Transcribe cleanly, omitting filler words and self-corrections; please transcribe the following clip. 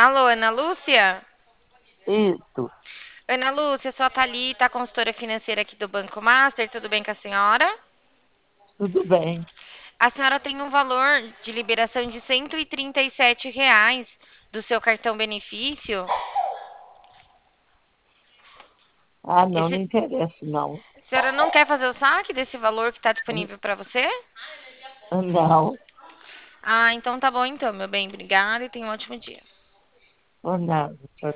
Alô, Ana Lúcia? Isso, Ana Lúcia, sou a Thalita, consultora financeira aqui do Banco Master. Tudo bem com a senhora? tudo bem. A senhora tem um valor de liberação de R$ 137 do seu cartão benefício. Ah, não, não Esse, interessa, não. a senhora não quer fazer o saque desse valor que está disponível para você? Não, Ah, então tá bom então, meu bem. Obrigada e tenha um ótimo dia. ou nada. Tchau,